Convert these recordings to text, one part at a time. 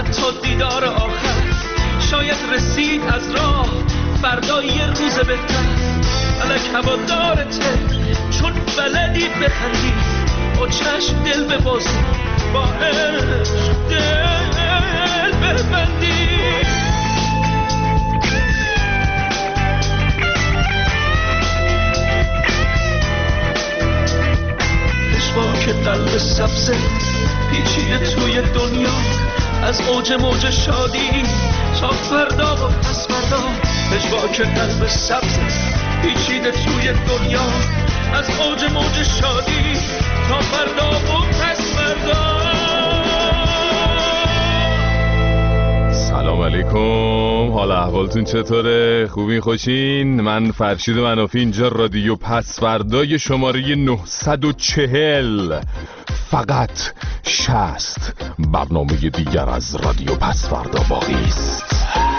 حتی دیدار آخر شاید رسید از راه فردا یه روز بهتر. الک هوادارته چون بلدی بخندی، با چشم دل ببازی، با عشق دل ببندی. که قلب سبزه پیچیده توی دنیا، از اوج موج شادی تا فردا و پس فردا. که قلب سبزه پیچیده توی دنیا، از اوج موج شادی تا فردا و پس فردا. سلام علیکم، حال احوالتون چطوره؟ خوبین خوشین؟ من فرشید منافی، اینجا رادیو پسفردای شماره 940. فقط 60 برنامه دیگر از رادیو پسفردا باقی است.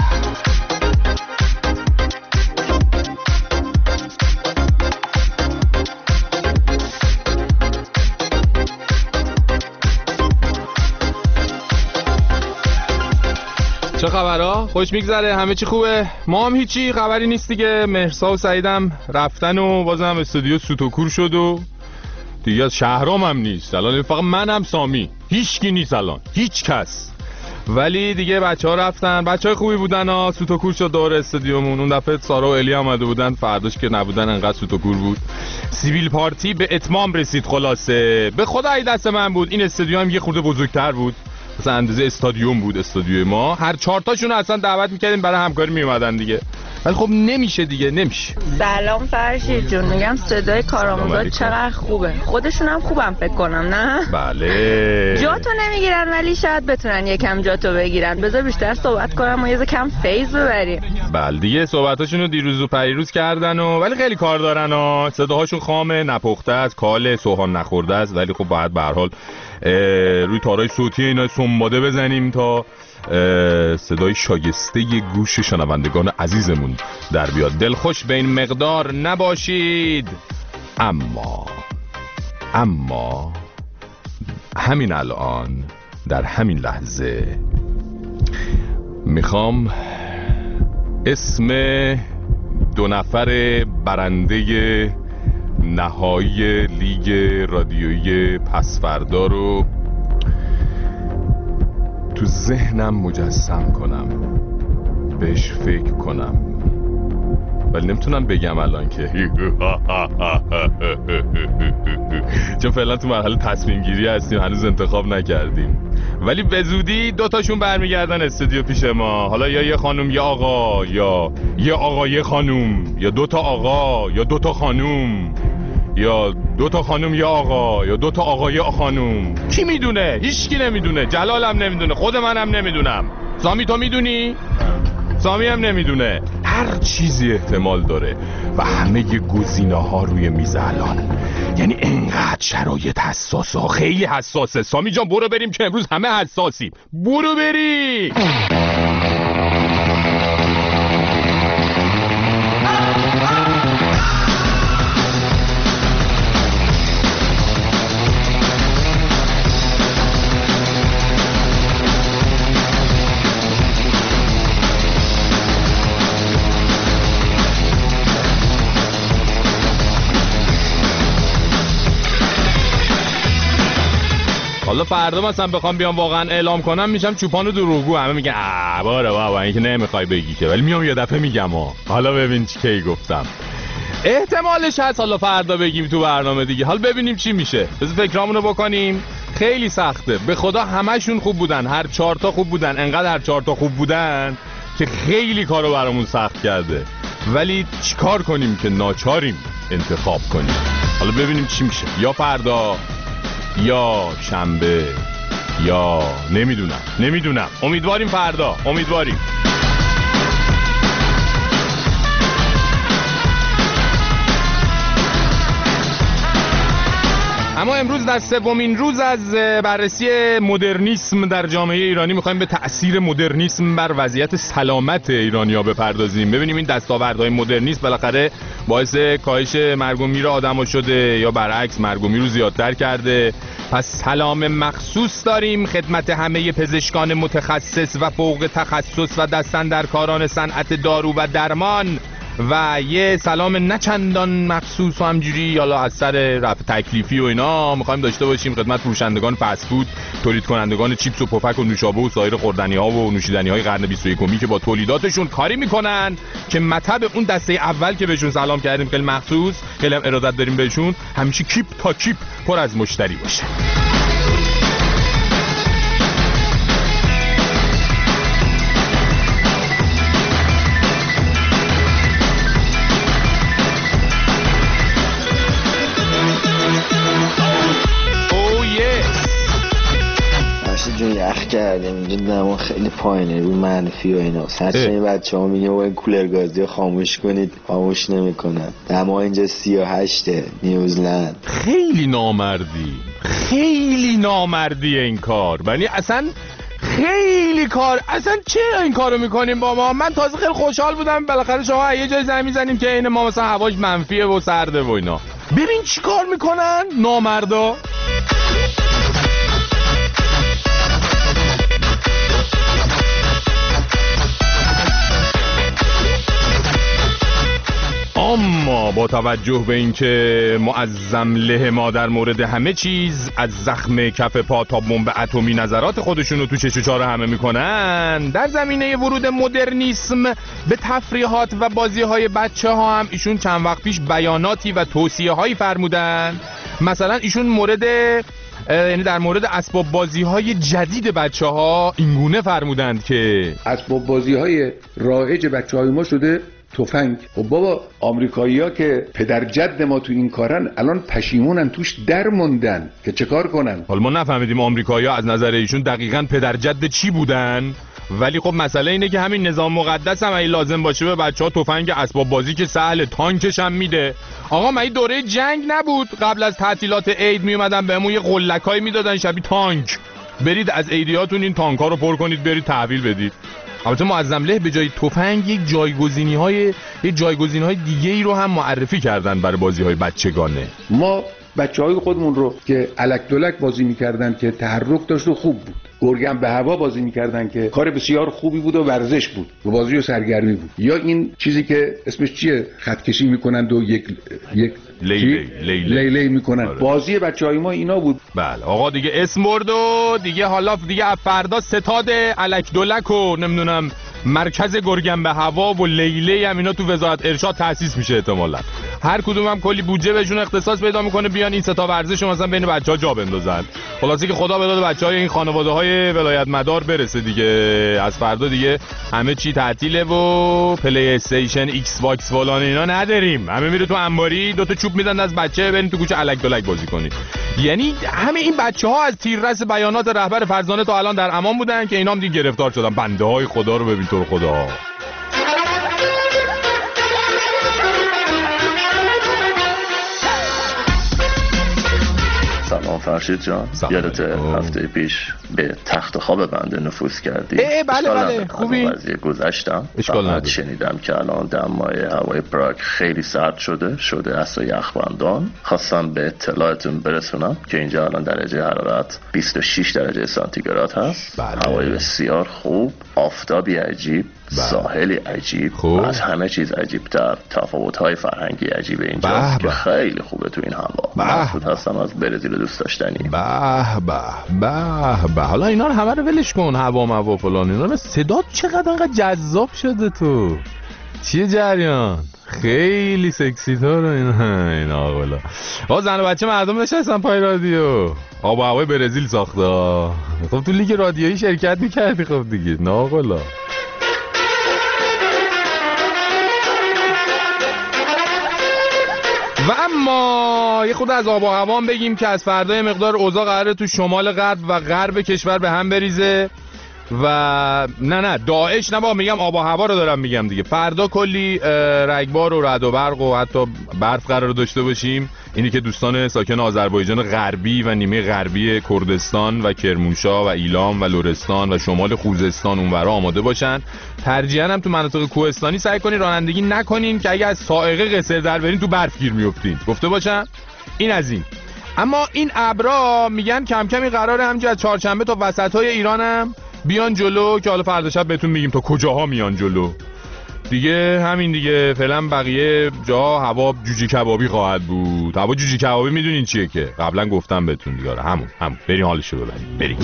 چه خبرها؟ خوش میگذره؟ همه چی خوبه؟ ما هم هیچی خبری نیست دیگه. مهرسا و سعیدم رفتن و بازم استودیو سوتوکور شد و دیگه از شهرام هم نیست. الان فقط منم سامی، هیچکی نیست الان، هیچ کس. ولی دیگه بچه ها رفتن، بچه های خوبی بودن ها. سوتوکور شد دور استودیومون. اون دفعه سارا و الی آمده بودن، فرداش که نبودن انقدر سوتوکور بود. سیبیل پارتی به اتمام رسید. خلاصه به خدا ای دست من بود. این استودیو هم یه خورده بزرگتر بود، مثلا اندازه استادیوم بود استودیوی ما. هر 4 تاشون اصلا دعوت میکردیم برای همکاری میومدن دیگه، ولی خب نمیشه دیگه، نمیشه. سلام فرشید جون، میگم صدای کارآموزا چقدر خوبه. خودشون هم خوبم فکر کنم، نه؟ بله. جاتو نمیگیرن ولی شاید بتونن یکم جاتو بگیرن. بذار بیشتر صحبت کنم و یه کم فیض ببریم. بله دیگه، صحبتاشون رو دیروز و پریروز کردن و ولی خیلی کار دارن ها. صداهاشون خامه، نپخته است، کاله، سوهان نخورده است، ولی خب باید به هر حال روی تارای صوتی اینا سنباده بزنیم تا صدای شایسته گوش شنوندگان عزیزمون در بیاد. دلخوش به این مقدار نباشید. اما همین الان در همین لحظه میخوام اسم 2 نفر برنده نهایی لیگ رادیویی پسفردا رو تو ذهنم مجسم کنم، بهش فکر کنم، ولی نمیتونم بگم الان که چون فعلا تو مرحله تصمیم گیری هستیم، هنوز انتخاب نکردیم. ولی به زودی 2 تاشون برمیگردن استودیو پیش ما. حالا یا یه خانم یا آقا، یا یه آقا یه خانم، یا 2 تا آقا یا 2 تا خانم، یا 2 تا خانم یا آقا، یا 2 تا آقا یا خانم. کی میدونه؟ هیچکی نمیدونه. جلالم نمیدونه، خود منم نمیدونم. سامی تو میدونی؟ سامی هم نمیدونه. هر چیزی احتمال داره و همه گزینه ها روی میز الان. یعنی انقدر شرایط حساسه ها، خیلی حساسه. سامی جان برو بریم که امروز همه حساسیم. برو بریم. حالا فردا مثلا بخوام بیام واقعا اعلام کنم میشم چوپان و دروغگو. همه میگن باره بابا این که نمیخوای بگی که، ولی میام یه دفعه میگم حالا ببین چی کی گفتم. احتمالش هست حالا فردا بگیم تو برنامه دیگه. حالا ببینیم چی میشه. بذار فکرامونو بکنیم. خیلی سخته به خدا. همشون خوب بودن، هر 4 تا خوب بودن، انقدر هر 4 تا خوب بودن که خیلی کارو برامون سخت کرده. ولی چیکار کنیم که ناچاریم انتخاب کنیم. حالا ببینیم چی میشه. یا فردا یا شنبه یا نمیدونم. امیدواریم فردا، امیدواریم. اما امروز در سومین روز از بررسی مدرنیسم در جامعه ایرانی میخوایم به تأثیر مدرنیسم بر وضعیت سلامت ایرانی‌ها بپردازیم. ببینیم این دستاوردهای مدرنیسم بالاخره باعث کاهش مرگ و میر آدم‌ها شده یا برعکس مرگ و میر رو زیادتر کرده. پس سلام مخصوص داریم خدمت همه پزشکان متخصص و فوق تخصص و دستاندرکاران صنعت دارو و درمان و یه سلام نچندان مخصوص و همجوری یالا از سر رفع تکلیفی و اینا میخوایم داشته باشیم خدمت فروشندگان فست فود، تولید کنندگان چیپس و پفک و نوشابه و سایر خوردنی ها و نوشیدنی های قرن 21 که با تولیداتشون کاری میکنن که مطب اون دسته اول که بهشون سلام کردیم خیلی مخصوص، خیلی هم ارادت داریم بهشون، همیشه کیپ تا کیپ پر از مشتری باشه. جون یخ کردیم اینجا دما خیلی پایینه رو منفی و اینا. سرچه این بچه ها میگه باید کولر گازی رو خاموش کنید، خاموش نمیکنن. دما اینجا 38 نیوزلند. خیلی نامردی این کار. یعنی اصلا خیلی کار، اصلا چرا این کارو میکنیم با ما؟ من تازه خیلی خوشحال بودم بالاخره شما یه جای زمین میزنیم که این ما مثلا هواش منفیه و سرده و اینا. ببین چی کار میکنن نامردا. اما با توجه به اینکه معظم له ما در مورد همه چیز از زخم کف پا تا بمب اتمی نظرات خودشون رو تو چش و چاره همه میکنن، در زمینه ورود مدرنیسم به تفریحات و بازی‌های بچه‌ها هم ایشون چند وقت پیش بیاناتی و توصیه‌هایی فرمودن. مثلا ایشون یعنی در مورد اسباب بازی‌های جدید بچه‌ها اینگونه فرمودند که اسباب بازی‌های رایج بچه‌های ما شده تفنگ. خب بابا آمریکایی‌ها که پدر جد ما تو این کارن الان پشیمونن توش در موندن که چه کار کنن. حالا ما نفهمیدیم آمریکایی‌ها از نظر ایشون دقیقاً پدر جد چی بودن، ولی خب مسئله اینه که همین نظام مقدس هم اگه لازم باشه به بچه‌ها تفنگ اسباب بازی که سهل تانکش هم میده. آقا من این دوره جنگ نبود قبل از تعطیلات عید میومدن بهمون یه قلکایی میدادن شبیه تانک، برید از عیدیاتون این تانک‌ها رو پر کنید برید تحویل بدید. البته معظم له به جای تفنگ یک جایگزین‌های دیگه ای رو هم معرفی کردن برای بازی‌های بچگانه. ما بچه‌های خودمون رو که الک دلک بازی می‌کردن که تحرک داشت و خوب بود، گرگم به هوا بازی می‌کردن که کار بسیار خوبی بود و ورزش بود و بازی و سرگرمی بود، یا این چیزی که اسمش چیه خط کشی می‌کنند و یک لیلی می‌کنن. بازی بچه‌های ما اینا بود. بله آقا دیگه اسم برد و دیگه فردا ستاد الک دلک و نمیدونم مرکز گرگم به هوا و لیلی هم اینا تو وزارت ارشاد تأسیس میشه احتمالاً. هر کدوم هم کلی بودجه بهشون اختصاص پیدا میکنه بیان این ستا ورزش رو مثلا بین بچه‌ها جا بندازن. خلاصی که خدا به داد بچه‌های این خانواده‌های ولایت مدار برسه دیگه. از فردا دیگه همه چی تعطیله و پلی استیشن ایکس باکس فلان اینا نداریم. همه میره تو انباری دو تا چوب میدن از بچه برین تو کوچه الک دلک بازی کنید. یعنی همه این بچه‌ها از تیررس بیانات رهبر فرزانه تا الان در امان بودن که اینا هم دیگه گرفتار شدن. بنده‌های خدا رو ببین تو خدا. سلام فرشید جان، یادت هفته پیش به تخت خواب بنده نفوذ کردی؟ بله خوبی؟ از گذشتم فقط شنیدم که الان دمای هوای پراگ خیلی سرد شده اصلا یخبندان. خواستم به اطلاعتون برسونم که اینجا الان درجه حرارت 26 درجه سانتیگراد هست. هوای بسیار خوب، آفتابی عجیب، ساحلی عجیب، از همه چیز عجیب‌تر تفاوت‌های فرهنگی عجیب اینجا که خیلی خوبه تو این هوا. مبسوط هستم از برزیل دوست داشتنی. به حالا اینا رو همه رو ولش کن، هوا فلان اینا رو. صدات چقدر انقدر جذاب شده تو، چیه جریان؟ خیلی سکسی تو رو اینا والا. با زن و بچه مردم نشستن پای رادیو، آب و هوای برزیل ساخته. خب تو لیگ رادیویی شرکت می‌کردی خب دیگه ناقلا. و اما یه خود از آب و هوا بگیم که از فردا مقدار اوضاع قراره تو شمال غرب و غرب کشور به هم بریزه و نه داعش نه با میگم آب و هوا رو دارم میگم دیگه. فردا کلی رگبار و رعد و برق و حتی برف قرار داشته باشیم. اینی که دوستان ساکن آذربایجان غربی و نیمه غربی کردستان و کرمانشاه و ایلام و لرستان و شمال خوزستان اونورا آماده باشن. ترجیحاً هم تو مناطق کوهستانی سعی کنین رانندگی نکنین که اگه از سائقه قصر در برین تو برف گیر میافتین. گفته باشم این از این. اما این ابرا میگن کم کمی قراره همینجوری از چهارشنبه تا وسطای ایرانم بیان جلو که حالا فردا شب بهتون میگیم تا کجاها میان جلو. دیگه همین دیگه، فعلا بقیه جا هوا جوجه کبابی خواهد بود. هوا جوجه کبابی میدونین چیه که قبلا گفتم بهتون دیگه. همون بریم حالشو ببریم. بریم.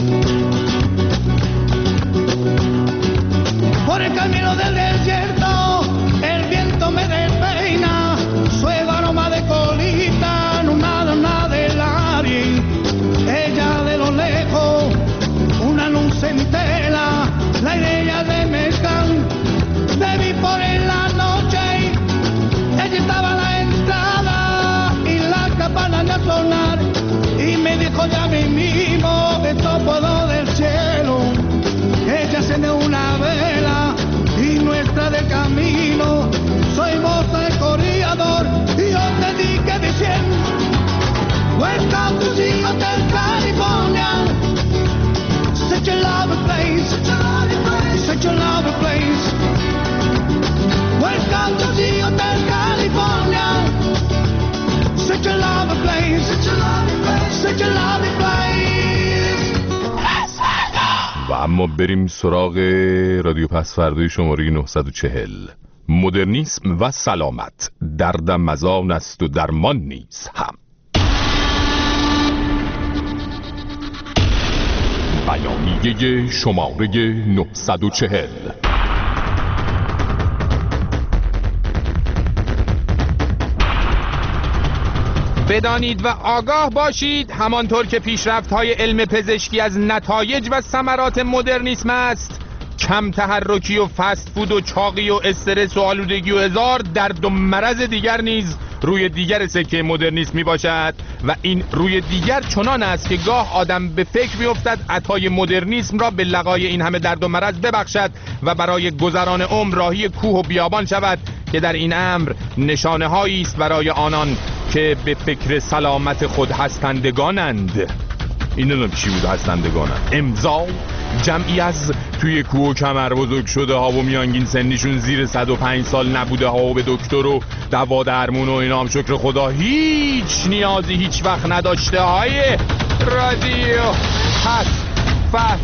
Por el camino del desierto, el viento me despeina, suave aroma de colita, no nada del aire. Ella de lo lejos, una luz entera, la idea de mezcal, te vi por en la noche, ella estaba a la entrada y la campana de sonar, y me dijo ya mismo que puedo del cielo. Ella enciende una vela y nuestra de camino. Soy moza de corredor y yo te dije diciendo, welcome to the Hotel California. Such a lovely place, such a lovely place. Welcome to the Hotel California. Such a lovely place, such a lovely place, such a lovely place. و اما بریم سراغ رادیو پس فردای شماره 940. مدرنیسم و سلامت، دردم از آن است و درمان نیست هم. بیانیه شماره 940. بدانید و آگاه باشید همانطور که پیشرفت‌های علم پزشکی از نتایج و ثمرات مدرنیسم است، کم تحرکی و فست فود و چاقی و استرس و آلودگی و هزار درد و مرض دیگر نیز روی دیگر سکه مدرنیسم می باشد و این روی دیگر چنان است که گاه آدم به فکر می افتد عطای مدرنیسم را به لقای این همه درد و مرض ببخشد و برای گذران عمر راهی کوه و بیابان شود که در این امر نشانه هایی است برای آنان که به فکر سلامت خود هستندگانند. این نمیدونم چی بود هستندگانند. امضا جمعی از توی کوه و کمر بزرگ شده ها و میانگین سنیشون زیر 105 سال نبوده ها و به دکتر و دوا درمون و اینا هم شکر خدا هیچ نیازی هیچ وقت نداشته های رادیو هست فست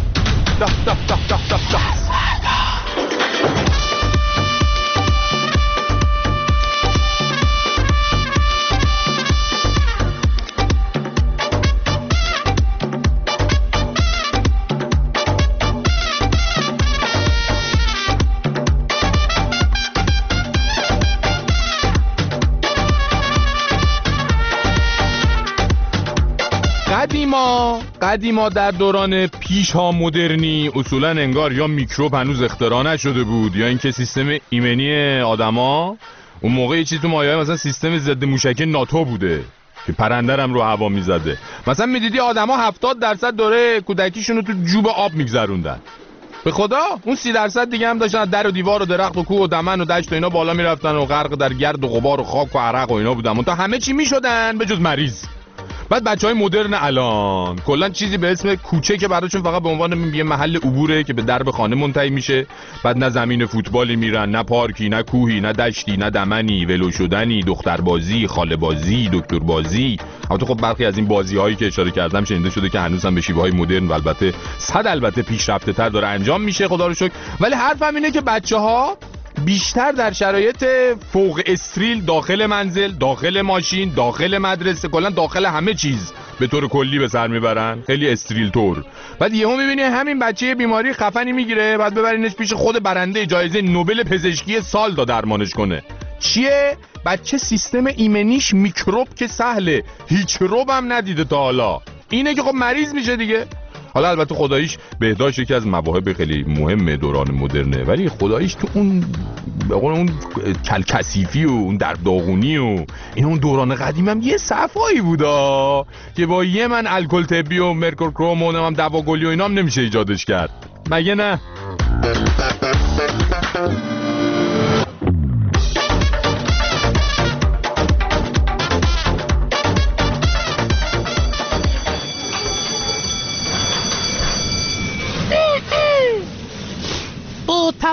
قدیما در دوران پیش ها مدرنی اصولا انگار یا میکروب هنوز اختراع نشده بود یا اینکه سیستم ایمنی آدما اون موقع یه چیزی تو مایه‌های مثلا سیستم ضد موشکی ناتو بوده که پرنده هم رو هوا میزده. مثلا میدیدی آدما 70% دوره کودکیشون رو تو جوب آب میگذروندن. به خدا اون 30% دیگه هم داشتن در و دیوار و درخت و کوه و دمن و دشت و اینا بالا میرفتن و غرق در گرد و غبار و خاک و عرق و اینا بودن. تا همه چی میشدن به جز مریض. بعد بچهای مدرن الان کلا چیزی به اسم کوچه که براشون فقط به عنوان یه محل عبوره که به درب خانه منتهی میشه. بعد نه زمین فوتبالی میرن، نه پارکی، نه کوهی، نه دشتی، نه دمنی، ولو شدنی، دختربازی، خاله بازی، دکتر بازی. البته خب برخی از این بازی‌هایی که اشاره کردم شنیده شده که هنوز هم به شیوه‌های مدرن و البته پیشرفته‌تر داره انجام میشه خدا رو شکر. ولی حرفم اینه که بچه‌ها بیشتر در شرایط فوق استریل داخل منزل، داخل ماشین، داخل مدرسه، کلا داخل همه چیز به طور کلی به سر میبرن، خیلی استریل طور. بعد یهو میبینی همین بچه بیماری خفنی میگیره، بعد ببرینش پیش خود برنده جایزه نوبل پزشکی سال تا درمانش کنه. چیه؟ بچه سیستم ایمنیش میکروب که سهله، هیچ روب هم ندیده تا حالا. اینه که خب مریض میشه دیگه. حالا البته خداییش بهداشت یکی از مواهب خیلی مهم دوران مدرنه، ولی خداییش تو اون به قول اون کلکثیفی و اون درداغونی و این اون دوران قدیم هم یه صفایی بودا که با یه من الکل طبی و مرکورکروم و هم دواگلی و اینا هم نمیشه ایجادش کرد، مگه نه؟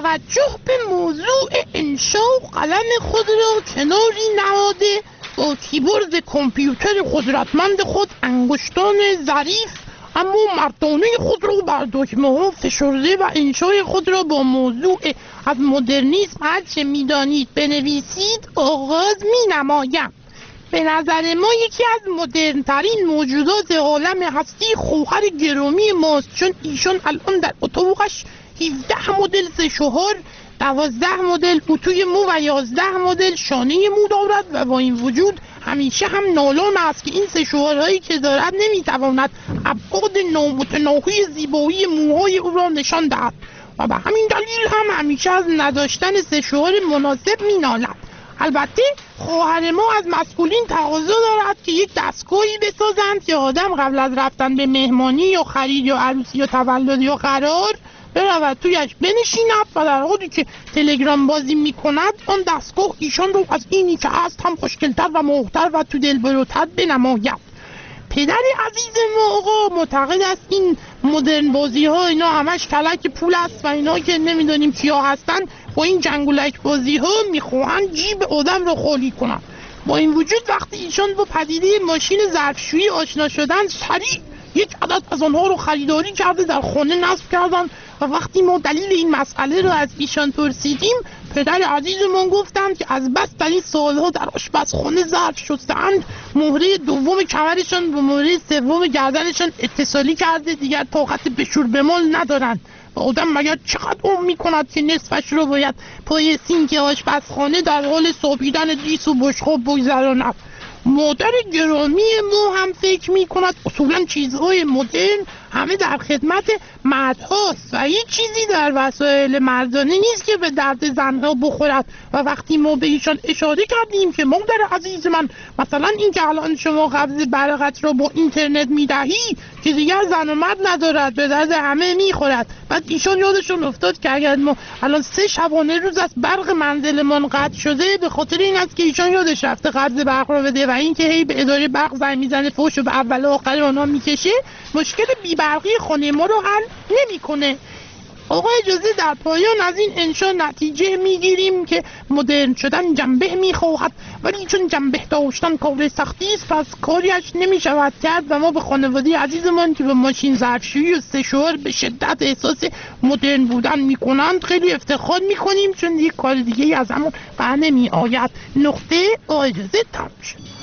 توجه به موضوع انشا قلم خود را کناری نهاده با کیبورد کامپیوتر قدرتمند خود انگشتان ظریف اما مردانه خود را بر دکمه‌ها فشرده و انشای خود را با موضوع از مدرنیسم هرچه می‌دانید بنویسید آغاز می‌نمایم. به نظر ما یکی از مدرن‌ترین موجودات عالم هستی خواهر گرامی ماست، چون ایشان الان در اتاقش 17 مدل سشوار، 12 مدل اتوی مو و 11 مدل شانه مو دارد و با این وجود همیشه هم نالان است که این سشوارهایی که دارد نمیتواند ابعاد نامتناهی زیبایی موهای او را نشان دهد و به همین دلیل هم همیشه از نداشتن سشوار مناسب مینالد. البته خواهر ما از مسئولین تقاضا دارد که یک دستگاهی بسازند که آدم قبل از رفتن به مهمانی یا خرید یا عروسی یا تولد یا قرار برود تویش بنشیند و در حالی که تلگرام بازی میکند آن دستگاه ایشان رو از اینی که هست هم خوشگلتر و موهتر و تو دلبروتر بنماید. پدر عزیز ما آقا معتقد است این مدرن بازی ها اینا همش کلک پول است و اینا که نمیدونیم کیا هستن با این جنگولک بازی ها میخواهند جیب آدم رو خالی کنن. با این وجود وقتی ایشان با پدیده ماشین ظرفشویی آشنا شدن سریع یک عدد از آنها رو خریداری کرده در خانه نصب کردن و وقتی ما دلیل این مسئله رو از ایشان پرسیدیم پدر عزیزمون گفتند که از بس در این سالها در آشپزخانه ظرف شستند مهره دوم کمرشان با مهره سوم گردنشان اتصالی کرده دیگر طاقت بشور بمال ندارند و آدم مگر چقدر عمر میکند که نصفش رو باید پای سینک آشپزخانه در حال صابیدن دیس و بشقاب بگذراند. مادر گرامی ما هم فکر میکند اصولا چیزهای مدرن همه در خدمت مردهاست و هیچ چیزی در وسایل مردانه نیست که به درد زنها بخورد و وقتی ما به ایشان اشاره کردیم که مادر عزیز من مثلا این که الان شما قبض برقت را با اینترنت میدهی که دیگر زن و مرد ندارد به درد همه میخورد، بعد ایشان یادشون افتاد که اگر ما الان 3 شبانه روز از برق منزلمان قطع شده به خاطر این است که ایشان یادش رفته قرض برق را بده و این که هی به اداره برق زنگ میزنه فوش و به اول و آخر آنها میکشه مشکل بی‌برقی خانه ما رو حل نمیکنه. آقا اجازه در پایان از این انشا نتیجه میگیریم که مدرن شدن جنبه میخواهد ولی چون جنبه داشتن کار سختی است پس کاریش نمیشود کرد و ما به خانواده عزیزمان که به ماشین ظرفشویی و سشوار به شدت احساس مدرن بودن میکنند خیلی افتخار میکنیم چون یک کار دیگه از همون بر نمی آید. نقطه اجازه تمام شد.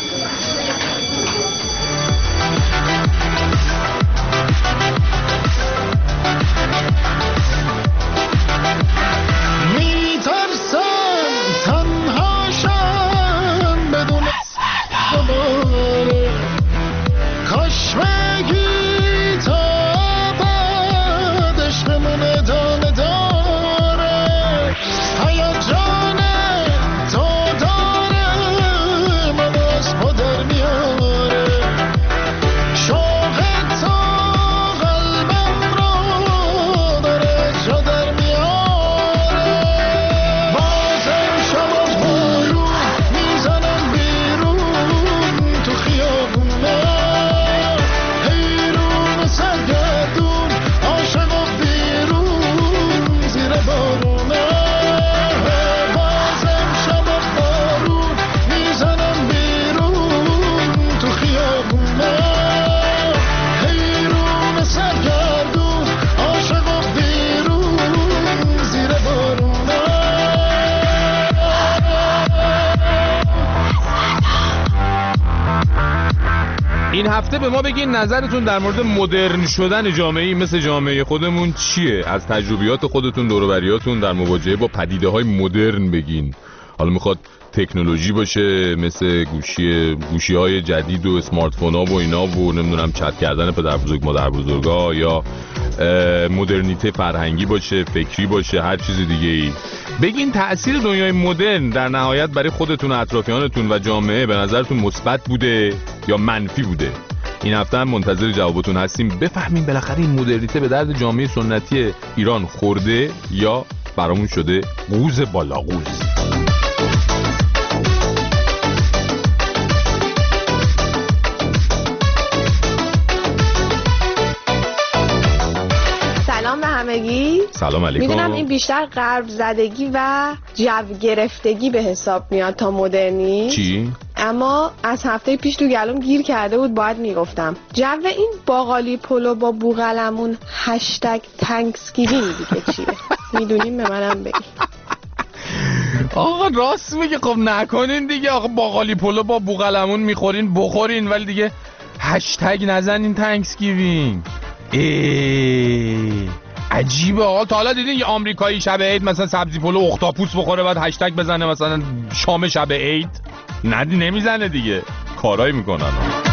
این هفته به ما بگین نظرتون در مورد مدرن شدن جامعه‌ای مثل جامعه خودمون چیه؟ از تجربیات خودتون دور و بریاتون در مواجهه با پدیده‌های مدرن بگین. حالا میخواد تکنولوژی باشه مثل گوشی‌های جدید و اسمارت فون‌ها و اینا و نمیدونم چت کردن پدر بزرگ مادر بزرگا یا مدرنیته فرهنگی باشه، فکری باشه، هر چیز دیگه ای. بگین تأثیر دنیای مدرن در نهایت برای خودتون و اطرافیانتون و جامعه به نظرتون مثبت بوده یا منفی بوده؟ این هفته هم منتظر جوابتون هستیم بفهمیم بالاخره این مدرنیته به درد جامعه سنتی ایران خورده یا برامون شده قوز بالا قوز. سلام به همگی، سلام علیکم. میدونم این بیشتر غرب زدگی و جو گرفتگی به حساب میاد تا مدرنی. چی؟ اما از هفته پیش تو گلوم گیر کرده بود، باید میگفتم جو این باقالی پلو با بوقلمون هشتگ تانکسگیوینگ دیگه چیه؟ میدونیم به منم بگی. آقا راست میگه، خب نکنین دیگه. آقا باقالی پلو با بوقلمون میخورین بخورین، ولی دیگه هشتگ نزنین تانکسگیوینگ. عجیبه. آقا تا حالا دیدین یه آمریکایی شب عید مثلا سبزی پلو اختاپوس بخوره بعد هشتگ بزنه مثلا شام شب عید؟ ندی نمیزنه دیگه، کارایی میکنن.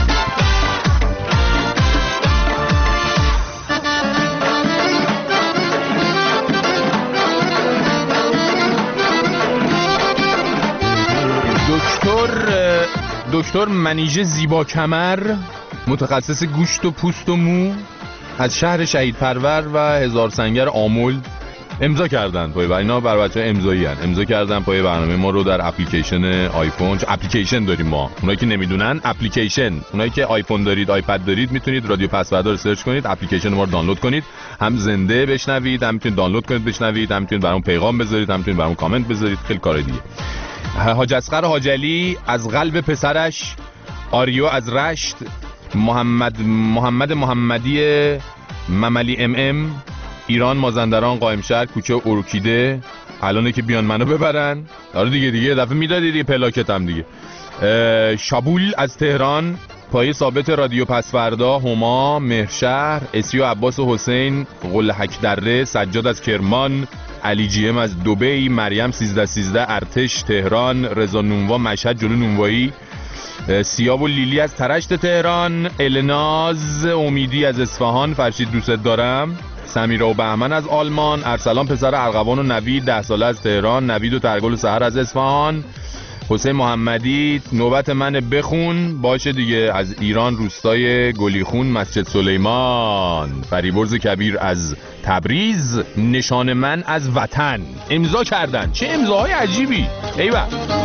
دکتر منیژه زیبا کمر، متخصص گوشت و پوست و مو، از شهر شهید پرور و هزار سنگر آمل امضا کردن پای اینا بر بچه‌ها امضایی ان. امضا کردن پای برنامه ما رو در اپلیکیشن آیفون. اپلیکیشن داریم ما، اونایی که نمیدونن اپلیکیشن، اونایی که آیفون دارید آیپد دارید میتونید رادیو پسوردا رو سرچ کنید، اپلیکیشن ما رو دانلود کنید، هم زنده بشنوید، هم میتونید دانلود کنید بشنوید، هم میتونید برام پیغام بذارید، هم میتونید برام کامنت بذارید، خیلی کار دیگه. حاج اصغر حاجلی از قلب پسرش، آریو از رشت، محمد محمدی مملی ام ایران مازندران قائمشهر کوچه ارکیده. الانه که بیان منو ببرن. آره دیگه دفعه میدادی دیگه پلاکتم دیگه. شابول از تهران، پای ثابت رادیو پسوردا، هما مهرشهر، اسیو عباس و حسین قلحک دره، سجاد از کرمان، علی جی ام از دبی، مریم 1313 ارتش تهران، رضا نونوا مشهد جلو نونوایی، سیاب و لیلی از ترشت تهران، الناز امیدی از اصفهان، فرشید دوست دارم، سمیرا و بهمن از آلمان، ارسلان پسر ارغوان و نوید 10 ساله از تهران، نوید و ترگل و سحر از اصفهان، حسین محمدی نوبت من بخون باشه دیگه از ایران روستای گلیخون مسجد سلیمان، فریبرز کبیر از تبریز، نشان من از وطن امضا کردن. چه امضاهای عجیبی. ایوه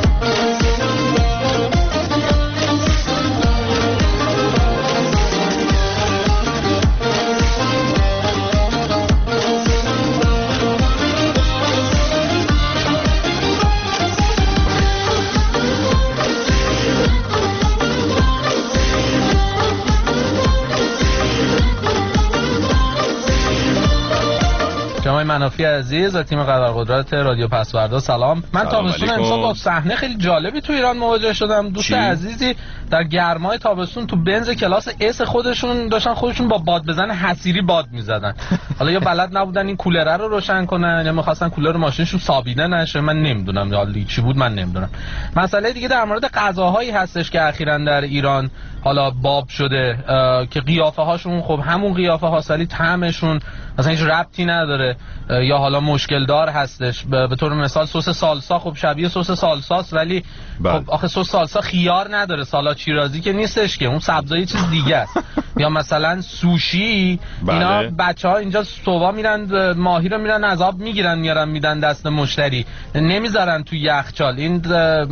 جناب منافی عزیز و تیم قدرقدرت رادیو پسوردا سلام. من تابستون امسال با صحنه خیلی جالبی تو ایران مواجه شدم. دوست عزیزی در گرمای تابستون تو بنز کلاس اس خودشون داشتن خودشون با باد بزن حصیری باد میزدن. حالا یا بلد نبودن این کولر رو روشن کنن یا می‌خواستن کولر ماشینشون سابیده نشه، من نمیدونم حالا چی بود، من نمیدونم. مسئله دیگه در مورد غذاهایی هستش که اخیراً در ایران حالا باب شده که قیافه هاشون خب همون قیافه هاست ولی طعمشون مثلا هیچ ربطی نداره یا حالا مشکل دار هستش. به طور مثال سس سالسا خب شبیه سس سالساست ولی خب آخه سس سالسا خیار نداره، سالاد شیرازی که نیستش که، اون سبزای چیز دیگه است. یا مثلا سوشی اینا بچه‌ها اینجا صبح میرن ماهی رو میرن از آب میگیرن میارن میدن دست مشتری، نمیذارن تو یخچال، این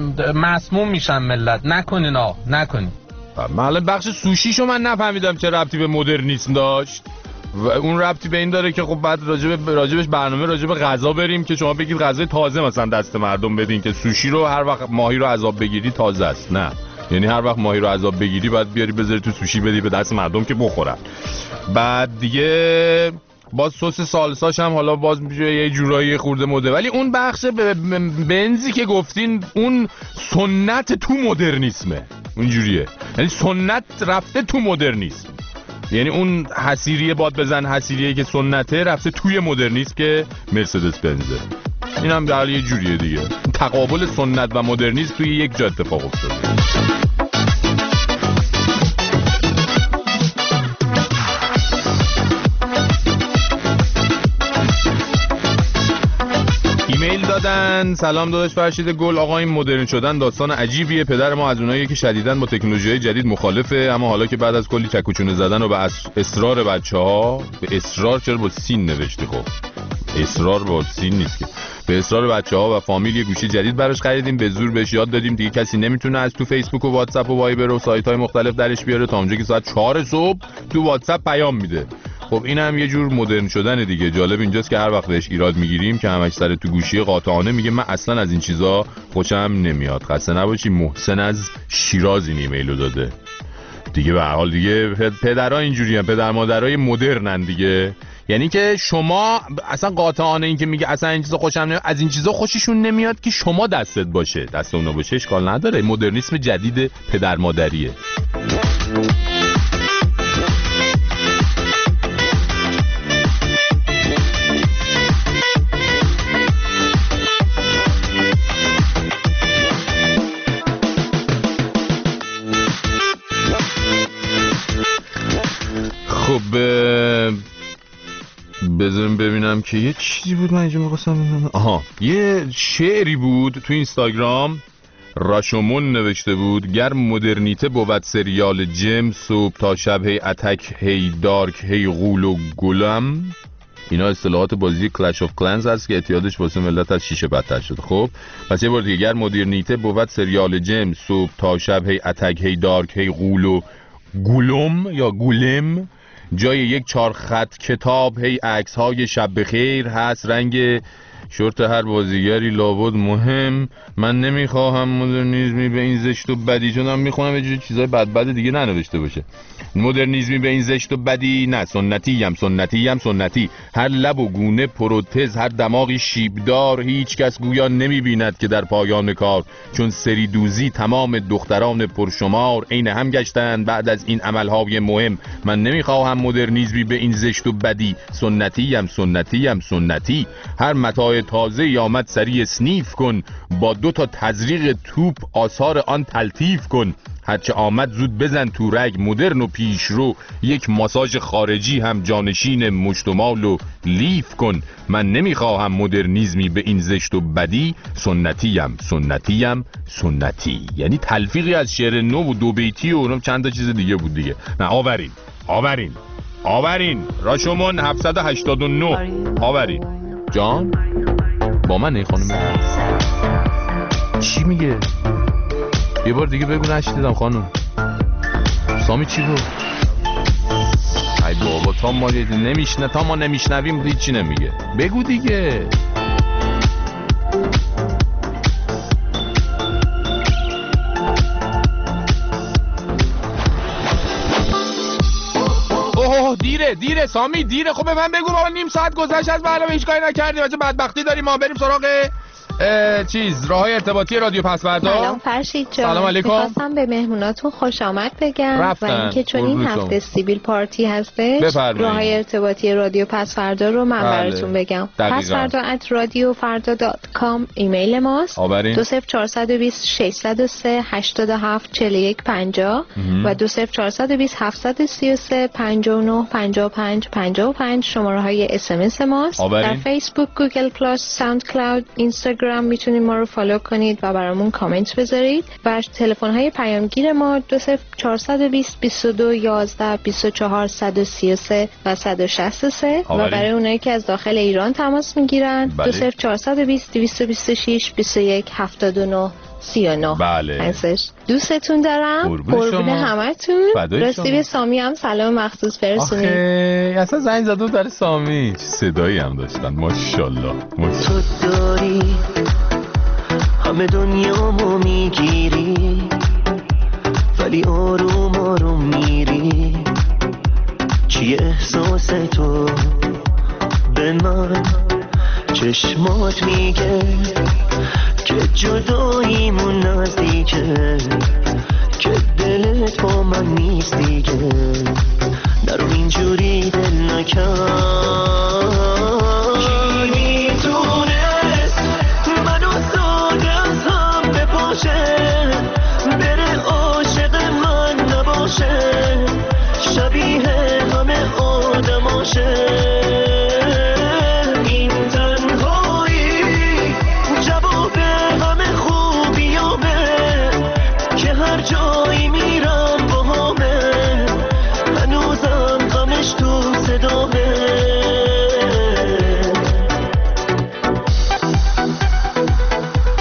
مسموم میشن ملت. نکنین نکنین. من بخش سوشیشو من نفهمیدم چه ربطی به مدرنیسم داشت و اون ربطی به این داره که خب بعد راجبش برنامه راجب غذا بریم که شما بگید غذای تازه مثلا دست مردم بدین که سوشی رو هر وقت ماهی رو از آب بگیری تازه است. نه، یعنی هر وقت ماهی رو از آب بگیری بعد بیاری بذاری تو سوشی بدی به دست مردم که بخورن. بعد دیگه باز سس سالساش هم حالا باز میشه یه جورایی خورده مده، ولی اون بخش بنزی که گفتین اون سنت تو مدرنیسمه، اونجوریه، یعنی سنت رفته تو مدرنیسم، یعنی اون حصیری باد بزن حصیریه که سنته رفته توی مدرنیسم که مرسدس بنزه. این هم در یه جوریه دیگه، تقابل سنت و مدرنیسم توی یک جا اتفاق افتاده. ایمیل دادن: سلام داداش فرشید گل، آقا این مدرن شدن داستان عجیبیه. پدر ما از اوناییه که شدیداً با تکنولوژی جدید مخالفه، اما حالا که بعد از کلی چکوچونه زدن و به اصرار بچه‌ها، به اصرار چرا با سین نوشته؟ خب اصرار با سین نیست که، به اصرار بچه‌ها و فامیل یه گوشی جدید براش خریدیم، به زور بهش یاد دادیم دیگه کسی نمیتونه از تو فیسبوک و واتساپ و وایبر و سایت‌های مختلف درش بیاره. تا اونجا که ساعت 4 صبح تو واتساپ پیام میده، خب این هم یه جور مدرن شدن دیگه. جالب اینجاست که هر وقت بهش ایراد میگیریم که همش سر تو گوشی قاطعانه میگه من اصلا از این چیزا خوشم نمیاد. خسته نباشی. محسن از شیراز این ایمیلو داده دیگه. به هر حال دیگه پدرها اینجوریان، پدر مادرای مدرنن دیگه. یعنی که شما اصلا قاطعانه این که میگه اصلا این چیزا خوشم نمیاد، از این چیزا خوششون نمیاد که شما دستت باشه، دست اونا باشه اشکال نداره. مدرنیسم جدید پدر مادریه. خب بذاریم ببینم که یه چیزی بود من اینجا می‌خواستم ببینم. آها، یه شعری بود تو اینستاگرام، راشومون نوشته بود گر مدرنیته بود سریال جم، صبح تا شب هی اتک هی دارک هی غول و گلم. اینا اصطلاحات بازی کلش آف کلنز هست که اعتیادش واسه ملت از شیشه بدتر شده. خب پس یه بار دیگه، گر مدرنیته بود سریال جم، صبح تا شب هی اتک هی دارک هی غول و گلم یا گولم، جای یک 4 خط کتاب هی عکس های شب بخیر هست، رنگ شورت هر بازیگری لابد مهم. من نمیخواهم مدرنیزمی به این زشت و بدی، چون هم میخونم یه جوری چیزای بد دیگه ننوشته باشه. مدرنیزمی به این زشت و بدی نه، سنتی هر لب و گونه پروتز، هر دماغی شیبدار، هیچ کس گویا نمیبیند که در پایان کار، چون سری دوزی تمام دختران پرشمار عین هم گشتند بعد از این عملهای مهم. من نمیخواهم مدرنیزمی به این زشت و بدی، سنتی هر متاع تازه آمد سریع سنیف کن، با 2 تا تزریق توپ آثار آن تلطیف کن، هرچه آمد زود بزن تو رگ، مدرن و پیش رو یک ماساژ خارجی هم جانشین مشتمال و لیف کن. من نمیخواهم مدرنیزمی به این زشت و بدی، سنتی. یعنی تلفیقی از شعر نو و 2 بیتی و چند تا چیز دیگه بود دیگه. نه آورین راشومون 789 آورین جان با من. ای خانم چی میگه؟ یه بار دیگه بگو نشنیدم خانم. سامی چی گفت؟ ای بابا تا ما نمیشنویم هیچی نمیگه. بگو دیگه. دیره سامی دیره. خب به من بگو بابا، نیم ساعت گذشت از برنامه هیچ کاری نکردیم. چه بدبختی داریم ما. بریم سراغ راههای ارتباطی رادیو پسوردا. سلام فرشید جان. سلام علیکم. می‌خواستم به مهموناتون خوش آمد بگم و اینکه چون این هفته سیبیل پارتی هستش، راههای ارتباطی رادیو پسوردا رو من براتون بگم. pasvarda@radiofarda.com ایمیل ماست. 20420 603 87 41 50 و 20420 733 59 55 55 شماره‌های اس ام اس ماست. در فیسبوک، گوگل پلاس، ساوند کلاود، اینستاگرام میتونید ما رو فالو کنید و برامون کامنت بذارید. و تلفن‌های پیامگیر ما 20420 22 11 24 133 و 163 و برای اونایی که از داخل ایران تماس میگیرن 20420 226 21 79 39. بله. دوستتون دارم. قربون همتون. راستی به سامی هم سلام مخصوص برسونید. اصلا زنگ زدم در سامی. صدایی هم داشتن ماشاءالله. تو داری همه دنیامو میگیری، ولی آروم آروم میری. چی احساس تو به من؟ چشمات میگه که جداییمون نزدیکه، که دلت با من نیست دیگه. نرو اینجوری دل نکن. کی میتونست منو ساده از هم بپاشه، بره عاشق من نباشه، شبیه همه آدماشه.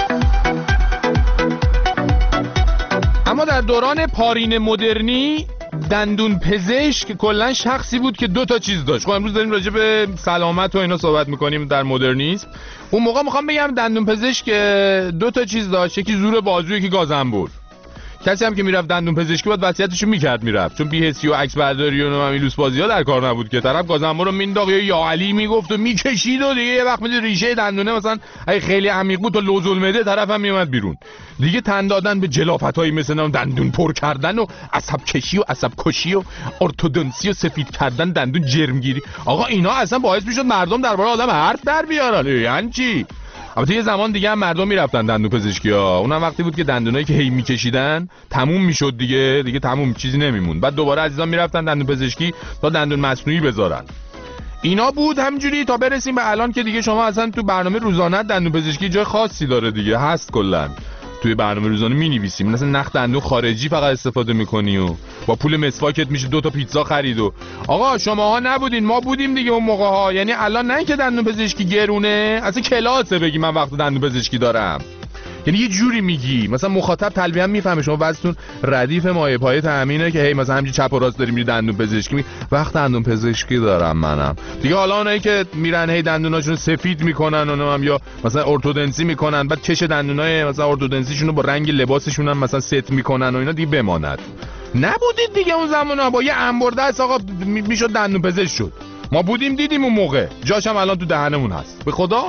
دوران پارین مدرنی دندون پزشک کلا شخصی بود که 2 تا چیز داشت. خب امروز داریم راجع به سلامت و اینا صحبت میکنیم در مدرنیسم. اون موقع میخوام بگم دندون پزشک 2 تا چیز داشت، یکی زور بازو، یکی گازنبر. کسی هم که میرفت دندون پزشکی باید وصیتشو میکرد میرفت، چون بی‌حسی و عکس برداری و ایلوس بازی‌ها در کار نبود که طرف گازنبر رو مینداخت یا علی میگفت و میکشید و دیگه یه وقت میدید ریشه دندونه مثلا اگه خیلی عمیق بود تا لوزالمعده طرف هم میومد بیرون. دیگه تن دادن به جلافتایی مثلا دندون پر کردن و عصب کشی و عصب کشی و ارتودنسی و سفید کردن دندون جرمگیری. آقا اینا اصلا باعث میشد مردم درباره آدم حرف در بیارن. یعنی چی؟ البته یه زمان دیگه هم مردم میرفتن دندون پزشکی‌ها. اونم وقتی بود که دندونایی که هی میکشیدن تموم میشد دیگه تموم چیزی نمیمون. بعد دوباره عزیزان میرفتن دندون پزشکی تا دندون مصنوعی بذارن. اینا بود همینجوری تا برسیم به الان که دیگه شما اصلا تو برنامه روزانه دندون پزشکی جای خاصی داره دیگه، هست کلا. توی برنامه روزانه می‌نویسیم مثلا نخ دندون خارجی فقط استفاده می‌کنی و با پول مسواکت میشه 2 تا پیتزا خرید و آقا شماها نبودین ما بودیم دیگه اون موقع‌ها. یعنی الان نه که دندون پزشکی گرونه، اصلا کلاسه بگی من وقت دندون پزشکی دارم. یعنی یه جوری میگی مثلا مخاطب تلویحا میفهمه شما وضعتون ردیف مایه پایه تامینه که هی مثلا همینجوری چپ و راست داری میری دندون پزشکی وقت دندون پزشکی دارم منم دیگه. حالا اونایی که میرن هی دندوناشون سفید میکنن اونم یا مثلا ارتودنسی میکنن بعد چش دندونای مثلا ارتودنسیشون رو با رنگ لباسشون هم مثلا ست میکنن و اینا دیگه بماند. نبودید دیگه اون زمانا با یه انبرده است آقا میشد دندون پزشک شد. ما بودیم دیدیم اون موقع، جاشم الان تو دهنمون هست به خدا.